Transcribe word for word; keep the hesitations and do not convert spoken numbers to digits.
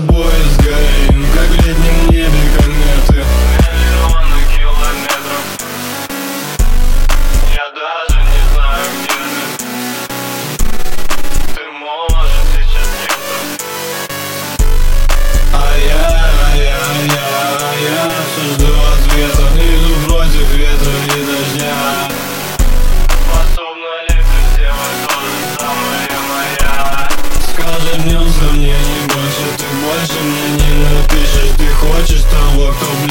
тобой сгорим, как в летнем небе кометы. Миллионы километров, я даже не знаю, где ты. Ты можешь сейчас где-то. А я, а я, а я, а я все жду ответа. Иду против ветра и дождя. Способна ли ты сделать то же самое, моя? Скажи мне, мне не больше, ты больше мне не напишешь. Ты хочешь того, кто ближе.